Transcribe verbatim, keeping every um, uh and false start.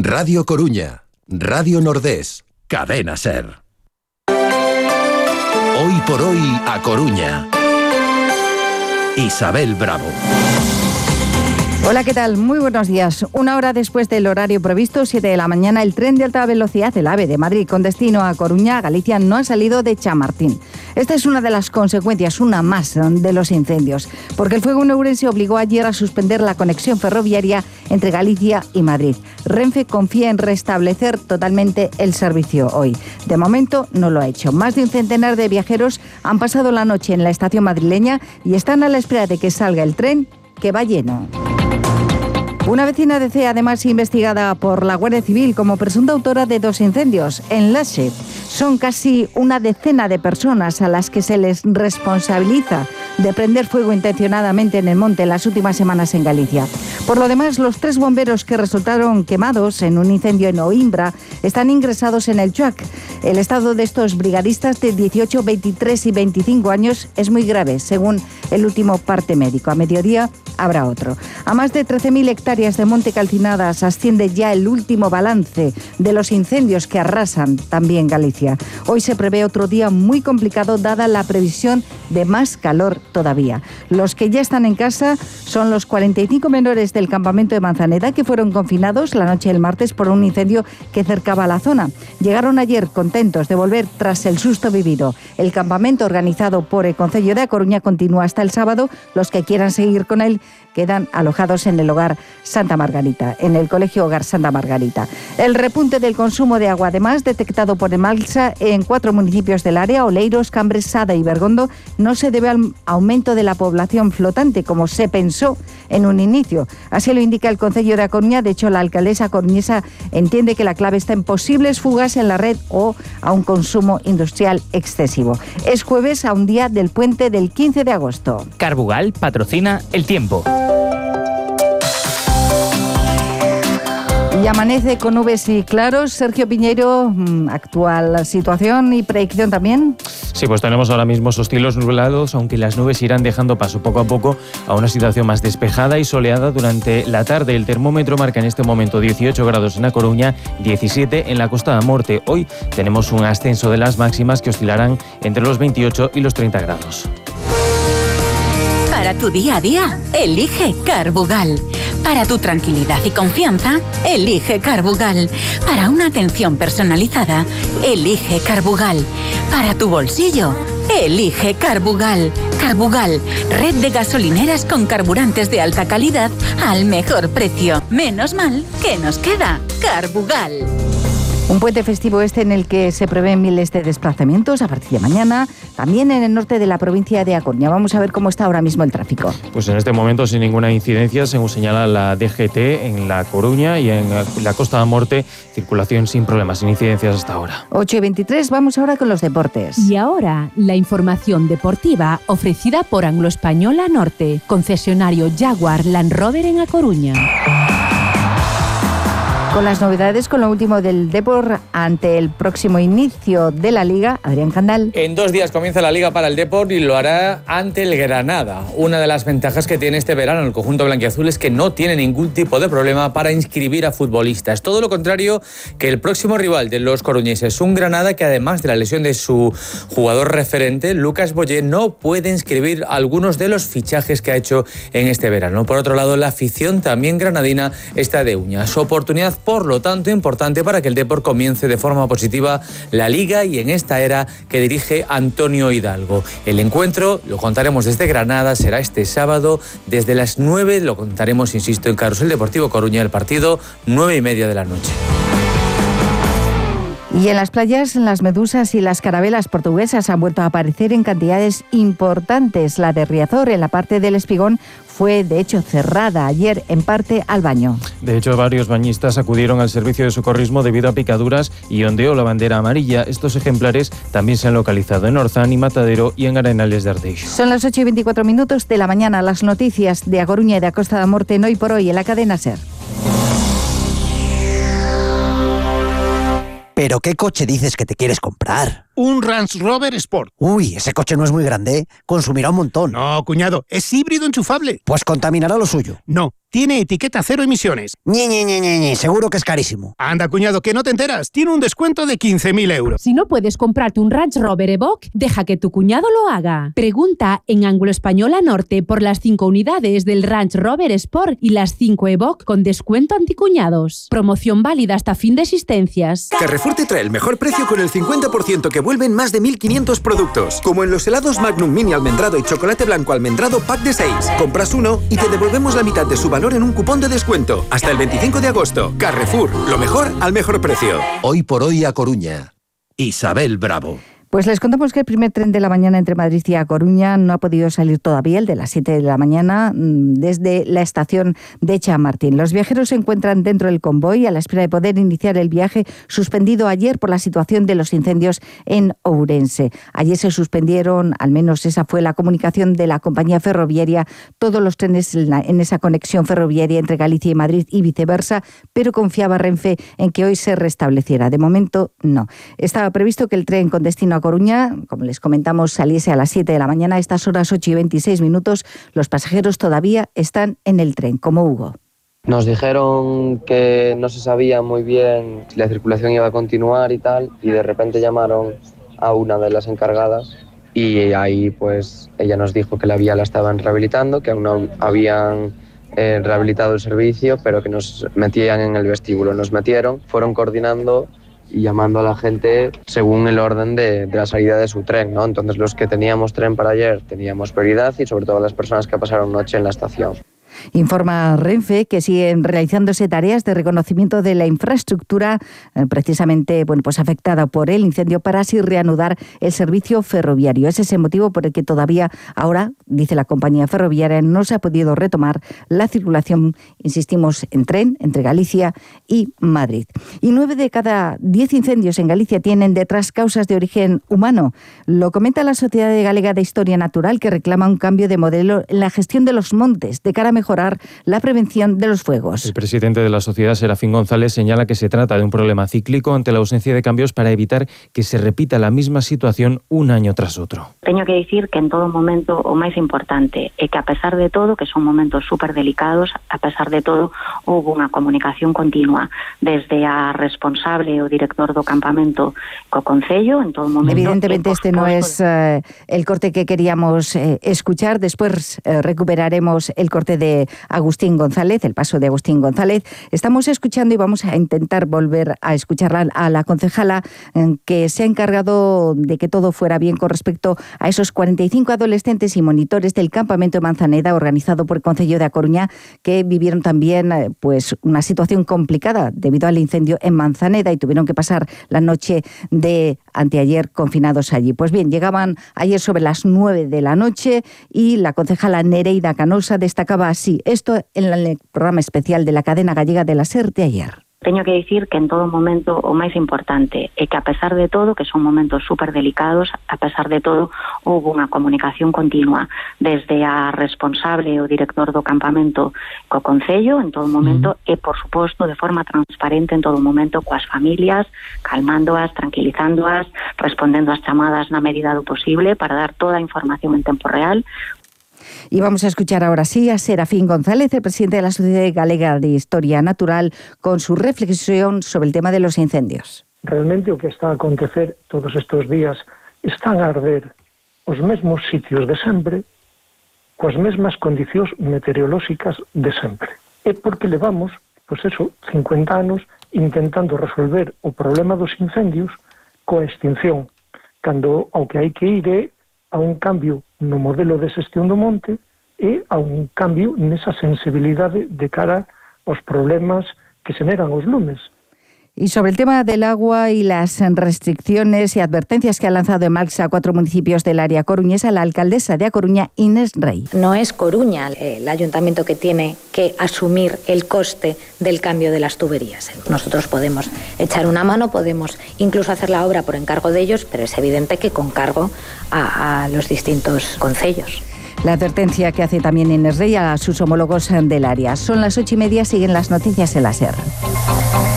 Radio Coruña, Radio Nordés, Cadena Ser. Hoy por hoy a Coruña. Isabel Bravo. Hola, ¿qué tal? Muy buenos días. Una hora después del horario previsto, siete de la mañana, el tren de alta velocidad, el AVE de Madrid con destino a Coruña, Galicia, no ha salido de Chamartín. Esta es una de las consecuencias, una más, de los incendios, porque el fuego en Ourense obligó ayer a suspender la conexión ferroviaria entre Galicia y Madrid. Renfe confía en restablecer totalmente el servicio hoy. De momento no lo ha hecho. Más de un centenar de viajeros han pasado la noche en la estación madrileña y están a la espera de que salga el tren, que va lleno. Una vecina de Cea, además investigada por la Guardia Civil como presunta autora de dos incendios en Laxe. Son casi una decena de personas a las que se les responsabiliza de prender fuego intencionadamente en el monte en las últimas semanas en Galicia. Por lo demás, los tres bomberos que resultaron quemados en un incendio en Oimbra están ingresados en el Chuac. El estado de estos brigadistas de dieciocho, veintitrés y veinticinco años es muy grave, según el último parte médico. A mediodía habrá otro. A más de trece mil hectáreas de monte calcinadas asciende ya el último balance de los incendios que arrasan también Galicia. Hoy se prevé otro día muy complicado dada la previsión de más calor todavía. Los que ya están en casa son los cuarenta y cinco menores del campamento de Manzaneda que fueron confinados la noche del martes por un incendio que cercaba la zona. Llegaron ayer contentos de volver tras el susto vivido. El campamento organizado por el Concello de A Coruña continúa hasta el sábado. Los que quieran seguir con él quedan alojados en el hogar Santa Margarita, en el Colegio Hogar Santa Margarita. El repunte del consumo de agua, además, detectado por EMALSA en cuatro municipios del área, Oleiros, Cambres, Sada y Bergondo, no se debe al aumento de la población flotante, como se pensó en un inicio. Así lo indica el Concello de A Coruña. De hecho, la alcaldesa coruñesa entiende que la clave está en posibles fugas en la red o a un consumo industrial excesivo. Es jueves, a un día del puente del quince de agosto. Carbugal patrocina El Tiempo. Y amanece con nubes y claros. Sergio Piñeiro, actual situación y predicción también. Sí, pues tenemos ahora mismo esos cielos nublados, aunque las nubes irán dejando paso poco a poco a una situación más despejada y soleada durante la tarde. El termómetro marca en este momento dieciocho grados en A Coruña, diecisiete en la Costa da Morte. Hoy tenemos un ascenso de las máximas que oscilarán entre los veintiocho y los treinta grados. Para tu día a día, elige Carbugal. Para tu tranquilidad y confianza, elige Carbugal. Para una atención personalizada, elige Carbugal. Para tu bolsillo, elige Carbugal. Carbugal, red de gasolineras con carburantes de alta calidad al mejor precio. Menos mal que nos queda Carbugal. Un puente festivo este en el que se prevén miles de desplazamientos a partir de mañana, también en el norte de la provincia de A Coruña. Vamos a ver cómo está ahora mismo el tráfico. Pues en este momento sin ninguna incidencia, según señala la D G T, en La Coruña y en la Costa da Morte, circulación sin problemas, sin incidencias hasta ahora. ocho y veintitrés, vamos ahora con los deportes. Y ahora, la información deportiva ofrecida por Anglo Española Norte, concesionario Jaguar Land Rover en A Coruña. Con las novedades, con lo último del Depor ante el próximo inicio de la Liga, Adrián Candal. En dos días comienza la Liga para el Depor y lo hará ante el Granada. Una de las ventajas que tiene este verano el conjunto blanquiazul es que no tiene ningún tipo de problema para inscribir a futbolistas. Todo lo contrario que el próximo rival de los coruñeses, un Granada que además de la lesión de su jugador referente, Lucas Boyé, no puede inscribir algunos de los fichajes que ha hecho en este verano. Por otro lado, la afición también granadina está de uñas. Su oportunidad, por lo tanto, importante para que el Depor comience de forma positiva la Liga y en esta era que dirige Antonio Hidalgo. El encuentro, lo contaremos desde Granada, será este sábado desde las nueve, lo contaremos, insisto, en Carrusel Deportivo Coruña, el partido nueve y media de la noche. Y en las playas, las medusas y las carabelas portuguesas han vuelto a aparecer en cantidades importantes. La de Riazor, en la parte del Espigón, fue de hecho cerrada ayer en parte al baño. De hecho, varios bañistas acudieron al servicio de socorrismo debido a picaduras y ondeó la bandera amarilla. Estos ejemplares también se han localizado en Orzán y Matadero y en Arenales de Ardeix. Son las ocho y veinticuatro minutos de la mañana. Las noticias de A Coruña y de A Costa da Morte en Hoy por Hoy en la cadena SER. ¿Pero qué coche dices que te quieres comprar? Un Range Rover Sport. Uy, ese coche no es muy grande, ¿eh? Consumirá un montón. No, cuñado, es híbrido enchufable. Pues contaminará lo suyo. No, Tiene etiqueta cero emisiones. Ñe, Ñe, Ñe, Ñe, Ñe, seguro que es carísimo. Anda, cuñado, que no te enteras. Tiene un descuento de quince mil euros. Si no puedes comprarte un Range Rover Evoque, deja que tu cuñado lo haga. Pregunta en Anglo Española Norte por las cinco unidades del Range Rover Sport y las cinco Evoque con descuento anticuñados. Promoción válida hasta fin de existencias. Carrefour te trae el mejor precio con el cincuenta por ciento que vuelven más de mil quinientos productos. Como en los helados Magnum Mini almendrado y chocolate blanco almendrado pack de seis. Compras uno y te devolvemos la mitad de su valor en un cupón de descuento. Hasta el veinticinco de agosto. Carrefour, lo mejor al mejor precio. Hoy por hoy a Coruña. Isabel Bravo. Pues les contamos que el primer tren de la mañana entre Madrid y A Coruña no ha podido salir todavía, el de las siete de la mañana, desde la estación de Chamartín. Los viajeros se encuentran dentro del convoy a la espera de poder iniciar el viaje suspendido ayer por la situación de los incendios en Ourense. Ayer se suspendieron, al menos esa fue la comunicación de la compañía ferroviaria, todos los trenes en, la, en esa conexión ferroviaria entre Galicia y Madrid y viceversa, pero confiaba Renfe en que hoy se restableciera. De momento, no. Estaba previsto que el tren con destino a Coruña, como les comentamos, saliese a las siete de la mañana. A estas horas, ocho y veintiséis minutos, los pasajeros todavía están en el tren, como Hugo. Nos dijeron que no se sabía muy bien si la circulación iba a continuar y tal, y de repente llamaron a una de las encargadas y ahí pues ella nos dijo que la vía la estaban rehabilitando, que aún no habían eh, rehabilitado el servicio, pero que nos metían en el vestíbulo. Nos metieron, fueron coordinando y llamando a la gente según el orden de, de la salida de su tren, ¿no? Entonces los que teníamos tren para ayer teníamos prioridad y sobre todo las personas que pasaron noche en la estación. Informa Renfe que siguen realizándose tareas de reconocimiento de la infraestructura eh, precisamente bueno, pues afectada por el incendio para así reanudar el servicio ferroviario. Ese es el motivo por el que todavía ahora, dice la compañía ferroviaria, no se ha podido retomar la circulación, insistimos, en tren entre Galicia y Madrid. Y nueve de cada diez incendios en Galicia tienen detrás causas de origen humano. Lo comenta la Sociedad Galega de Historia Natural, que reclama un cambio de modelo en la gestión de los montes de cara a mejorar la prevención de los fuegos. El presidente de la sociedad, Serafín González, señala que se trata de un problema cíclico ante la ausencia de cambios para evitar que se repita la misma situación un año tras otro. Teño que dicir que en todo momento o máis importante é que a pesar de todo, que son momentos super delicados, a pesar de todo houve unha comunicación continua desde a responsable o director do campamento co Concello en todo momento. Evidentemente este no es eh, el corte que queríamos eh, escuchar, después eh, recuperaremos el corte de Agustín González, el paso de Agustín González. Estamos escuchando y vamos a intentar volver a escucharla a la concejala que se ha encargado de que todo fuera bien con respecto a esos cuarenta y cinco adolescentes y monitores del campamento de Manzaneda organizado por el Concello de A Coruña, que vivieron también pues una situación complicada debido al incendio en Manzaneda y tuvieron que pasar la noche de anteayer confinados allí. Pues bien, llegaban ayer sobre las nueve de la noche y la concejala Nereida Canosa destacaba así esto en el programa especial de la cadena gallega de la SER de ayer. Teño que dicir que en todo momento o máis importante é que a pesar de todo, que son momentos super delicados, a pesar de todo houve unha comunicación continua desde a responsable o director do campamento co Concello en todo momento mm. e por suposto de forma transparente en todo momento coas familias, calmándoas, tranquilizándoas, respondendo ás chamadas na medida do posible para dar toda a información en tempo real. Y vamos a escuchar ahora sí a Serafín González, el presidente de la Sociedad Galega de Historia Natural, con su reflexión sobre el tema de los incendios. Realmente o que está a acontecer todos estes días están a arder os mesmos sitios de sempre, coas mesmas condicións meteorolóxicas de sempre. É porque levamos, pois eso, cincuenta anos intentando resolver o problema dos incendios coa extinción, cando ao que hai que ir é a un cambio no modelo de xestión do monte e a un cambio nesa sensibilidade de cara aos problemas que xeneran os lumes. Y sobre el tema del agua y las restricciones y advertencias que ha lanzado en marcha a cuatro municipios del área coruñesa, la alcaldesa de A Coruña, Inés Rey. No es Coruña el ayuntamiento que tiene que asumir el coste del cambio de las tuberías. Nosotros podemos echar una mano, podemos incluso hacer la obra por encargo de ellos, pero es evidente que con cargo a, a los distintos concellos. La advertencia que hace también Inés Rey a sus homólogos del área. Son las ocho y media, siguen las noticias en la SER.